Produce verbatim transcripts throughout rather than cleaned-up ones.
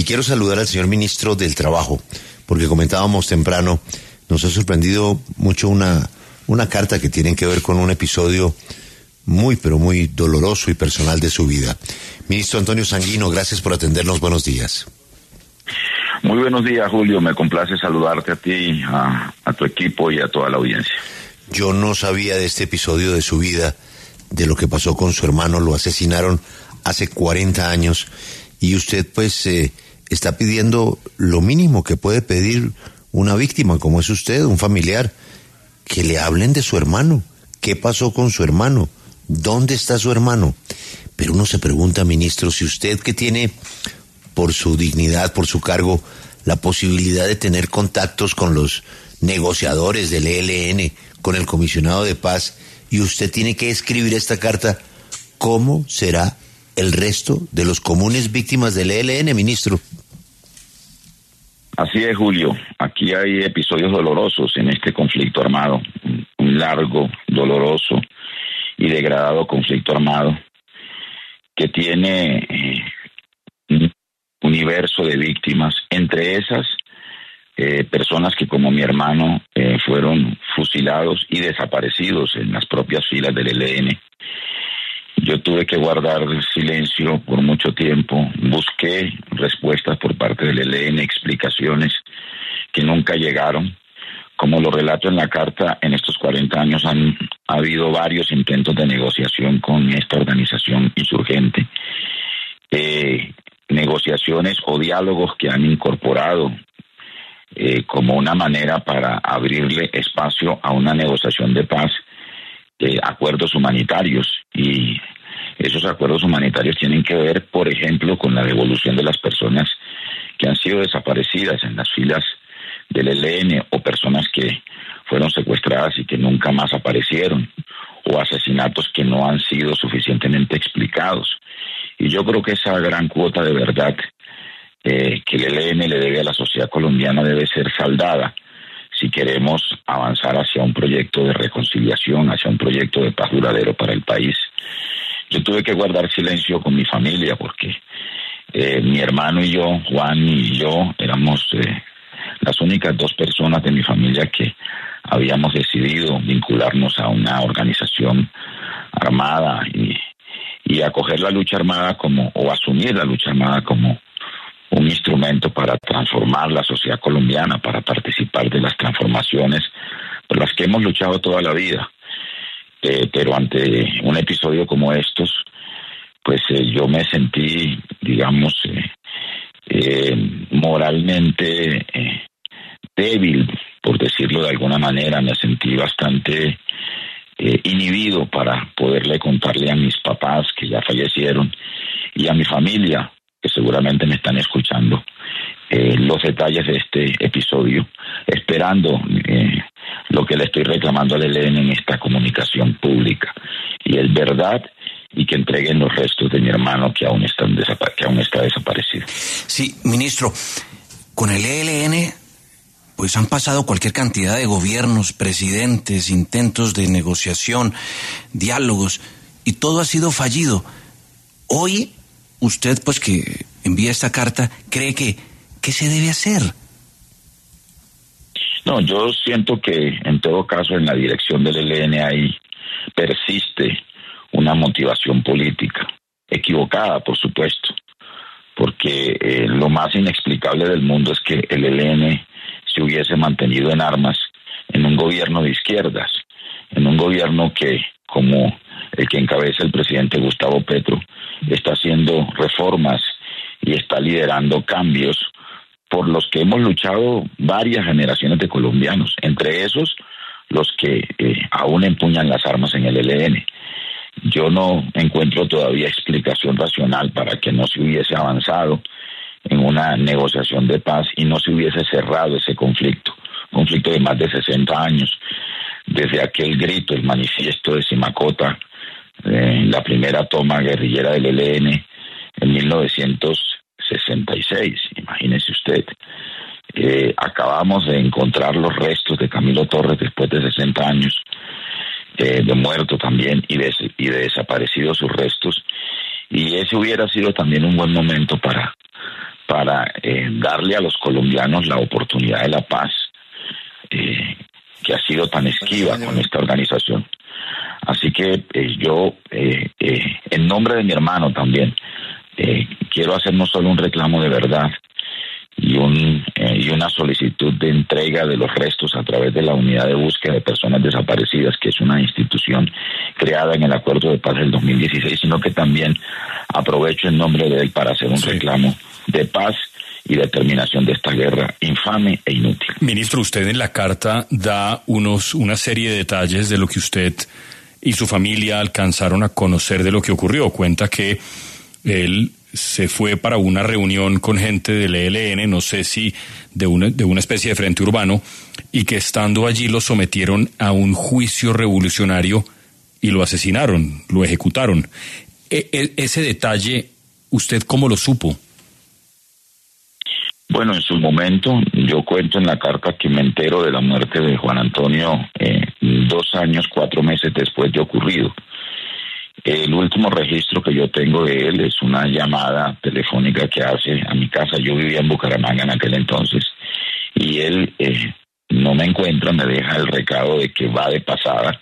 Y quiero saludar al señor ministro del Trabajo, porque comentábamos temprano, nos ha sorprendido mucho una, una carta que tiene que ver con un episodio muy, pero muy doloroso y personal de su vida. Ministro Antonio Sanguino, gracias por atendernos. Buenos días. Muy buenos días, Julio. Me complace saludarte a ti, a, a tu equipo y a toda la audiencia. Yo no sabía de este episodio de su vida, de lo que pasó con su hermano. Lo asesinaron hace cuarenta años y usted pues eh, está pidiendo lo mínimo que puede pedir una víctima como es usted, un familiar, que le hablen de su hermano. ¿Qué pasó con su hermano? ¿Dónde está su hermano? Pero uno se pregunta, ministro, si usted, que tiene por su dignidad, por su cargo, la posibilidad de tener contactos con los negociadores del E L N, con el comisionado de paz, y usted tiene que escribir esta carta, ¿cómo será el resto de los comunes víctimas del E L N, ministro? Así es, Julio. Aquí hay episodios dolorosos en este conflicto armado, un largo, doloroso y degradado conflicto armado que tiene eh, un universo de víctimas, entre esas eh, personas que, como mi hermano, eh, fueron fusilados y desaparecidos en las propias filas del E L N. Yo tuve que guardar silencio por mucho tiempo, busqué respuestas por parte del E L N, explicaciones que nunca llegaron. Como lo relato en la carta, en estos cuarenta años han ha habido varios intentos de negociación con esta organización insurgente, eh, negociaciones o diálogos que han incorporado eh, como una manera para abrirle espacio a una negociación de paz, eh, acuerdos humanitarios, y esos acuerdos humanitarios tienen que ver, por ejemplo, con la devolución de las personas que han sido desaparecidas en las filas del E L N, o personas que fueron secuestradas y que nunca más aparecieron, o asesinatos que no han sido suficientemente explicados. Y yo creo que esa gran cuota de verdad eh, que el E L N le debe a la sociedad colombiana debe ser saldada si queremos avanzar hacia un proyecto de reconciliación, hacia un proyecto de paz duradero para el país. Yo tuve que guardar silencio con mi familia porque eh, mi hermano y yo, Juan y yo, éramos eh, las únicas dos personas de mi familia que habíamos decidido vincularnos a una organización armada y, y acoger la lucha armada como, o asumir la lucha armada como un instrumento para transformar la sociedad colombiana, para participar de las transformaciones por las que hemos luchado toda la vida. Eh, pero ante un episodio como estos, pues eh, yo me sentí, digamos, eh, eh, moralmente eh, débil, por decirlo de alguna manera. Me sentí bastante eh, inhibido para poderle contarle a mis papás, que ya fallecieron, y a mi familia, que seguramente me están escuchando, eh, los detalles de este episodio, esperando eh, lo que le estoy reclamando al E L N en esta comunicación pública, y es verdad, y que entreguen los restos de mi hermano que aún, están desapa- que aún está desaparecido. Sí, ministro, con el E L N pues han pasado cualquier cantidad de gobiernos, presidentes, intentos de negociación, diálogos, y todo ha sido fallido. Hoy, usted, pues que envía esta carta, ¿cree que qué se debe hacer? No, yo siento que en todo caso en la dirección del E L N ahí persiste una motivación política, equivocada por supuesto, porque eh, lo más inexplicable del mundo es que el E L N se hubiese mantenido en armas en un gobierno de izquierdas, en un gobierno que, como el que encabeza el presidente Gustavo Petro, está haciendo reformas y está liderando cambios por los que hemos luchado varias generaciones de colombianos, entre esos los que eh, aún empuñan las armas en el E L N. Yo no encuentro todavía explicación racional para que no se hubiese avanzado en una negociación de paz y no se hubiese cerrado ese conflicto, conflicto de más de sesenta años, desde aquel grito, el manifiesto de Simacota, eh, la primera toma guerrillera del E L N en mil novecientos sesenta y seis, imagínese usted. Eh, acabamos de encontrar los restos de Camilo Torres después de sesenta años, eh, de muerto también, y de, y de desaparecidos sus restos, y ese hubiera sido también un buen momento para para eh, darle a los colombianos la oportunidad de la paz, eh, que ha sido tan esquiva con esta organización. Así que eh, yo, eh, eh, en nombre de mi hermano también, eh, quiero hacer no solo un reclamo de verdad y, un, eh, y una solicitud de entrega de los restos a través de la Unidad de Búsqueda de Personas Desaparecidas, que es una institución creada en el Acuerdo de Paz del dos mil dieciséis, sino que también aprovecho en nombre de él para hacer un sí. reclamo de paz y de terminación de esta guerra infame e inútil. Ministro, usted en la carta da unos una serie de detalles de lo que usted y su familia alcanzaron a conocer de lo que ocurrió. Cuenta que él se fue para una reunión con gente del E L N, no sé si de una, de una especie de frente urbano, y que estando allí lo sometieron a un juicio revolucionario y lo asesinaron, lo ejecutaron. E- e- ese detalle, ¿usted cómo lo supo? Bueno, en su momento, yo cuento en la carta que me entero de la muerte de Juan Antonio eh, dos años, cuatro meses después de ocurrido. El último registro que yo tengo de él es una llamada telefónica que hace a mi casa. Yo vivía en Bucaramanga en aquel entonces, y él eh, no me encuentra, me deja el recado de que va de pasada,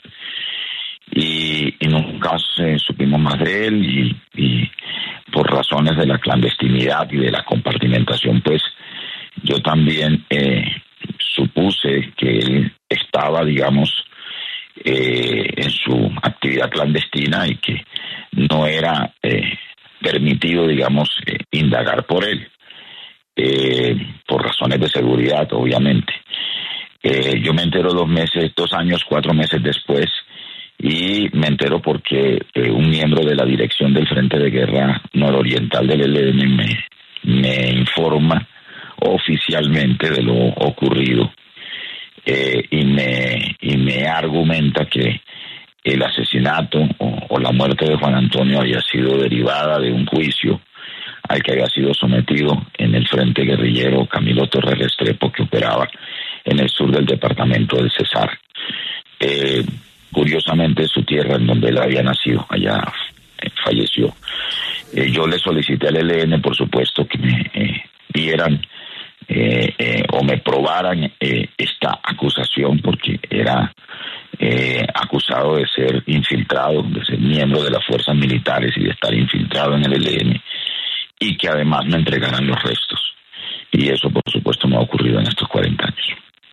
y, y nunca eh, supimos más de él, y, y por razones de la clandestinidad y de la compartimentación, pues yo también eh, supuse que él estaba, digamos, eh, en su actividad clandestina y que no era eh, permitido, digamos, eh, indagar por él, eh, por razones de seguridad, obviamente. Eh, yo me entero dos meses, dos años, cuatro meses después, y me entero porque eh, un miembro de la dirección del Frente de Guerra Nororiental del E L N me, me informa oficialmente de lo ocurrido, eh, y me y me argumenta que el asesinato o, o la muerte de Juan Antonio había sido derivada de un juicio al que había sido sometido en el Frente Guerrillero Camilo Torres Restrepo, que operaba en el sur del departamento del Cesar. Eh, curiosamente, su tierra, en donde él había nacido, allá eh, falleció. Eh, yo le solicité al E L N, por supuesto, que me eh, dieran eh, eh, o me probaran eh, esta acusación, porque era eh, acusado de ser infiltrado, de ser miembro de las fuerzas militares y de estar infiltrado en el E L N, y que además me entregaran los restos. Y eso, por supuesto, no ha ocurrido en estos cuarenta años.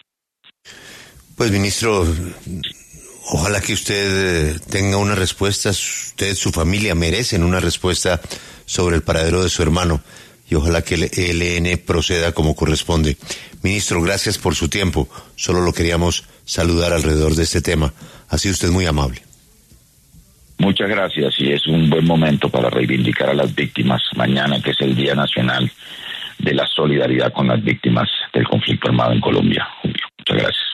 Pues, ministro, ojalá que usted tenga una respuesta. Usted, su familia merecen una respuesta sobre el paradero de su hermano, y ojalá que el E L N proceda como corresponde. Ministro, gracias por su tiempo. Solo lo queríamos saludar alrededor de este tema. Ha sido usted muy amable. Muchas gracias, y es un buen momento para reivindicar a las víctimas mañana, que es el Día Nacional de la Solidaridad con las Víctimas del Conflicto Armado en Colombia, Julio. Muchas gracias.